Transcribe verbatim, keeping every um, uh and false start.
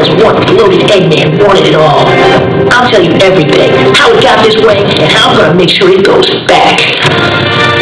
because one bloated Eggman wanted it all. I'll tell you everything, how it got this way, and how I'm gonna make sure it goes back.